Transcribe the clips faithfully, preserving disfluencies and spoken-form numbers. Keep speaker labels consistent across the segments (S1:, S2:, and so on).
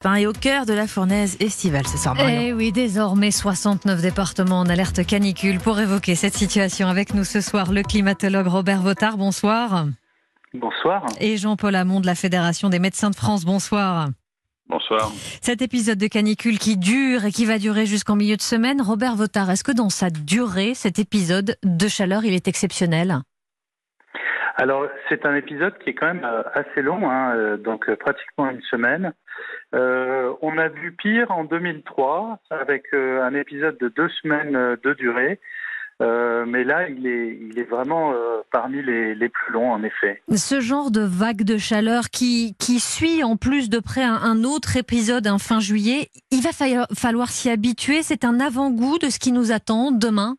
S1: Pain est au cœur de la fournaise estivale ce soir.
S2: Eh oui, désormais soixante-neuf départements en alerte canicule. Pour évoquer cette situation avec nous ce soir, le climatologue Robert Votard, bonsoir.
S3: Bonsoir.
S2: Et Jean-Paul Hamon de la Fédération des médecins de France, bonsoir.
S3: Bonsoir.
S2: Cet épisode de canicule qui dure et qui va durer jusqu'en milieu de semaine, Robert Votard, est-ce que dans sa durée, cet épisode de chaleur, il est exceptionnel ?
S3: Alors, c'est un épisode qui est quand même assez long, hein, donc pratiquement une semaine. Euh, on a vu pire en deux mille trois, avec euh, un épisode de deux semaines de durée. Euh, mais là, il est, il est vraiment euh, parmi les, les plus longs, en effet.
S2: Ce genre de vague de chaleur qui, qui suit en plus de près un, un autre épisode, un fin juillet, il va falloir, falloir s'y habituer. C'est un avant-goût de ce qui nous attend demain.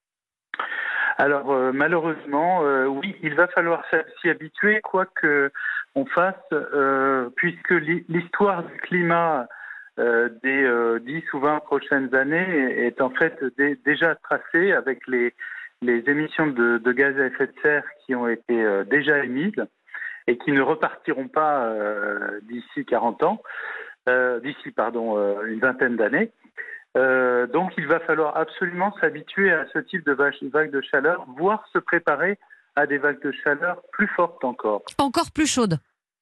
S3: Alors euh, malheureusement, euh, oui, il va falloir s'y habituer, quoi que on fasse, euh, puisque l'histoire du climat euh, des euh, dix ou vingt prochaines années est en fait dé, déjà tracée avec les, les émissions de, de gaz à effet de serre qui ont été euh, déjà émises et qui ne repartiront pas euh, d'ici quarante ans, euh, d'ici pardon euh, une vingtaine d'années. Euh, donc il va falloir absolument s'habituer à ce type de vague de chaleur, voire se préparer à des vagues de chaleur plus fortes encore.
S2: Encore plus chaudes.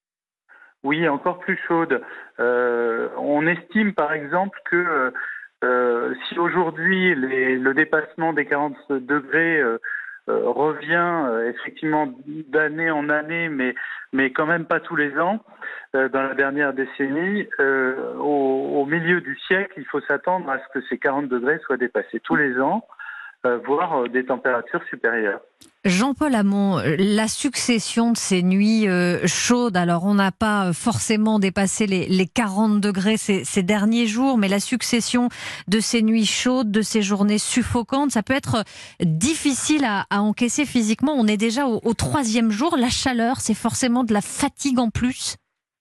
S3: Oui, encore plus chaudes. Euh, on estime par exemple que euh, si aujourd'hui les, le dépassement des quarante degrés euh, euh, revient euh, effectivement d'année en année, mais, mais quand même pas tous les ans, euh, dans la dernière décennie, euh, au, au milieu du siècle, il faut s'attendre à ce que ces quarante degrés soient dépassés tous les ans, euh, voire euh, des températures supérieures.
S2: Jean-Paul Hamon, la succession de ces nuits euh, chaudes, alors on n'a pas forcément dépassé les, les quarante degrés ces, ces derniers jours, mais la succession de ces nuits chaudes, de ces journées suffocantes, ça peut être difficile à, à encaisser physiquement. On est déjà au, au troisième jour, la chaleur, c'est forcément de la fatigue en plus.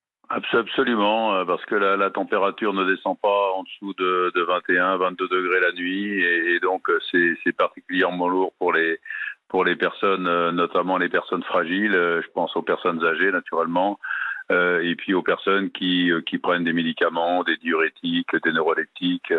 S4: Absolument, parce que la, la température ne descend pas en dessous de, de vingt et un, vingt-deux degrés la nuit, et, et donc c'est, c'est particulièrement lourd pour les pour les personnes, notamment les personnes fragiles. Je pense aux personnes âgées naturellement, euh, et puis aux personnes qui qui prennent des médicaments, des diurétiques, des neuroleptiques,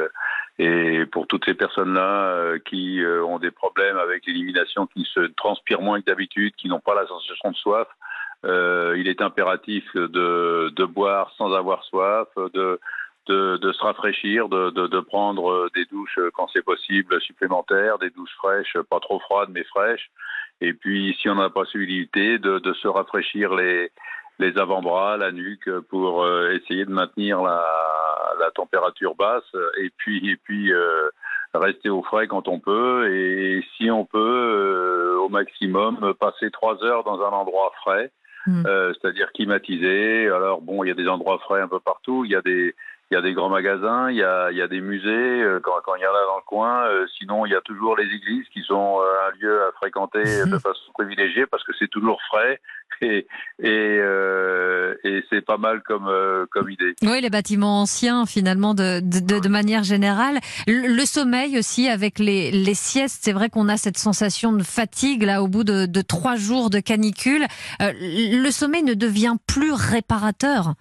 S4: et pour toutes ces personnes-là qui ont des problèmes avec l'élimination, qui se transpirent moins que d'habitude, qui n'ont pas la sensation de soif. Euh, il est impératif de, de boire sans avoir soif, de, de, de se rafraîchir, de, de, de prendre des douches quand c'est possible supplémentaires, des douches fraîches, pas trop froides mais fraîches. Et puis, si on n'a pas possibilité, de, de se rafraîchir les, les avant-bras, la nuque, pour euh, essayer de maintenir la, la température basse. Et puis, et puis euh, rester au frais quand on peut. Et si on peut, euh, au maximum, passer trois heures dans un endroit frais. Mmh. Euh, c'est-à-dire climatisé. Alors bon, il y a des endroits frais un peu partout. Il y a des, il y a des grands magasins, il y a, il y a des musées euh, quand, quand il y en a dans le coin. Euh, sinon, il y a toujours les églises qui sont euh, un lieu à fréquenter mmh. de façon privilégiée parce que c'est toujours frais et et, euh, et c'est pas mal comme euh, comme idée.
S2: Oui, les bâtiments anciens finalement de de, de manière générale. Le, le sommeil aussi avec les les siestes. C'est vrai qu'on a cette sensation de fatigue là au bout de de trois jours de canicule. Euh, le sommeil ne devient plus réparateur.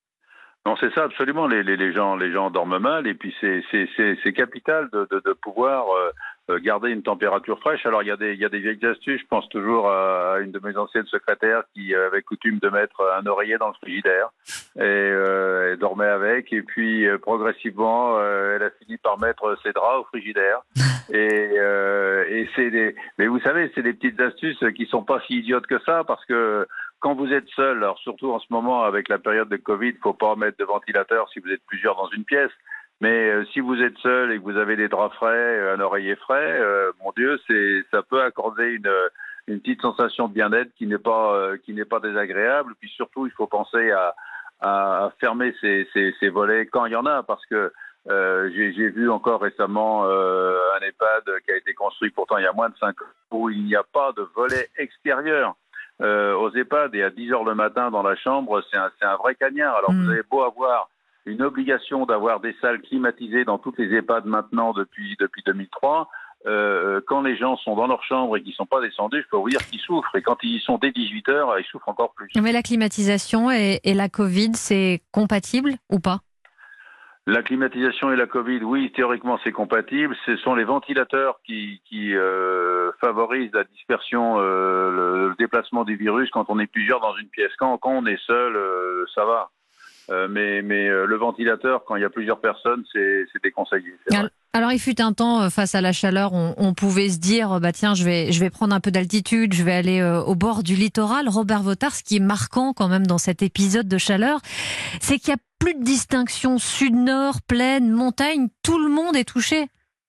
S4: Non, c'est ça absolument. Les, les, les gens, les gens dorment mal et puis c'est, c'est, c'est, c'est capital de, de, de pouvoir euh, garder une température fraîche. Alors il y a des, il y a des vieilles astuces. Je pense toujours à une de mes anciennes secrétaires qui avait coutume de mettre un oreiller dans le frigidaire et euh, elle dormait avec. Et puis euh, progressivement, euh, elle a fini par mettre ses draps au frigidaire. Et, euh, et c'est des, mais vous savez, c'est des petites astuces qui sont pas si idiotes que ça parce que quand vous êtes seul, alors surtout en ce moment avec la période de Covid, il ne faut pas mettre de ventilateur si vous êtes plusieurs dans une pièce. Mais euh, si vous êtes seul et que vous avez des draps frais, un oreiller frais, euh, mon Dieu, c'est ça peut accorder une une petite sensation de bien-être qui n'est pas euh, qui n'est pas désagréable. Puis surtout, il faut penser à à fermer ses, ses, ses volets quand il y en a, parce que euh, j'ai, j'ai vu encore récemment euh, un EHPAD qui a été construit pourtant il y a moins de cinq ans où il n'y a pas de volet extérieur. Euh, aux EHPAD et à dix heures le matin dans la chambre, c'est un, c'est un vrai cagnard. Alors mmh. vous avez beau avoir une obligation d'avoir des salles climatisées dans toutes les EHPAD maintenant depuis depuis deux mille trois, euh, quand les gens sont dans leur chambre et qu'ils ne sont pas descendus, je peux vous dire qu'ils souffrent. Et quand ils y sont dès dix-huit heures, ils souffrent encore plus.
S2: Mais la climatisation et, et la Covid, c'est compatible ou pas ?
S4: La climatisation et la Covid, oui, théoriquement c'est compatible. Ce sont les ventilateurs qui, qui euh, favorisent la dispersion, euh, le, le déplacement du virus quand on est plusieurs dans une pièce. Quand, quand on est seul, euh, ça va. Euh, mais mais euh, le ventilateur, quand il y a plusieurs personnes, c'est, c'est déconseillé. C'est
S2: alors, alors, il fut un temps, face à la chaleur, on, on pouvait se dire, bah tiens, je vais, je vais prendre un peu d'altitude, je vais aller euh, au bord du littoral. Robert Votard, ce qui est marquant quand même dans cet épisode de chaleur, c'est qu'il y a plus de distinction sud-nord, plaine, montagne, tout le monde est touché.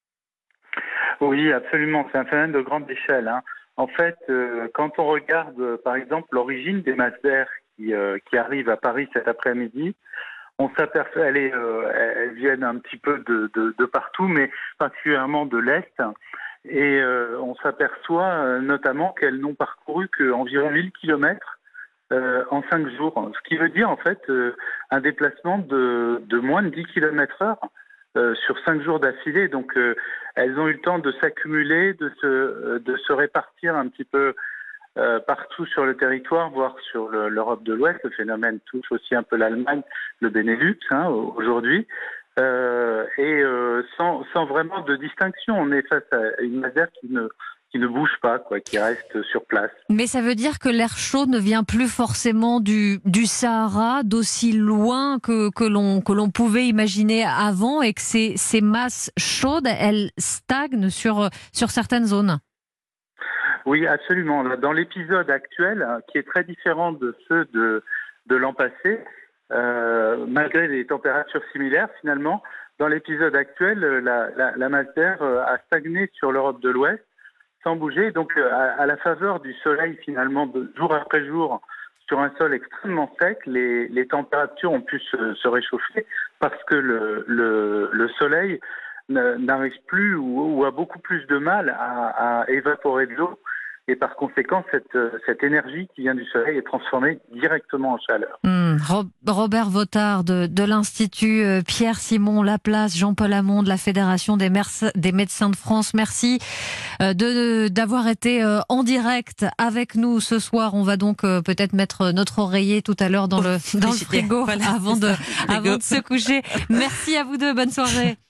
S3: Oui, absolument, c'est un phénomène de grande échelle. Hein. En fait, euh, quand on regarde, euh, par exemple, l'origine des masses d'air qui, euh, qui arrivent à Paris cet après-midi, on s'aperçoit, elles, est, euh, elles viennent un petit peu de, de, de partout, mais particulièrement de l'Est. Et euh, on s'aperçoit euh, notamment qu'elles n'ont parcouru qu'environ mille kilomètres euh, en cinq jours. Ce qui veut dire en fait euh, un déplacement de, de moins de dix kilomètres heure euh, sur cinq jours d'affilée. Donc euh, elles ont eu le temps de s'accumuler, de se, euh, de se répartir un petit peu Euh, partout sur le territoire, voire sur le, l'Europe de l'Ouest. Le phénomène touche aussi un peu l'Allemagne, le Benelux hein, aujourd'hui, euh, et euh, sans, sans vraiment de distinction. On est face à une masse d'air qui ne, qui ne bouge pas, quoi, qui reste sur place.
S2: Mais ça veut dire que l'air chaud ne vient plus forcément du, du Sahara, d'aussi loin que, que, l'on, que l'on pouvait imaginer avant, et que ces, ces masses chaudes, elles stagnent sur, sur certaines zones.
S3: Oui, absolument. Dans l'épisode actuel, qui est très différent de ceux de, de l'an passé, euh, malgré les températures similaires, finalement, dans l'épisode actuel, la, la, la masse d'air a stagné sur l'Europe de l'Ouest, sans bouger. Donc, à, à la faveur du soleil, finalement, de, jour après jour, sur un sol extrêmement sec, les, les températures ont pu se, se réchauffer parce que le, le, le soleil n'arrive plus ou, ou a beaucoup plus de mal à, à évaporer de l'eau. Et par conséquent, cette, cette énergie qui vient du soleil est transformée directement en chaleur.
S2: Mmh. Robert Votard de, de l'Institut Pierre-Simon Laplace, Jean-Paul Hamon de la Fédération des, Merce, des médecins de France. Merci de, d'avoir été en direct avec nous ce soir. On va donc peut-être mettre notre oreiller tout à l'heure dans le, dans le frigo, voilà, avant, de, avant de se coucher. Merci à vous deux. Bonne soirée.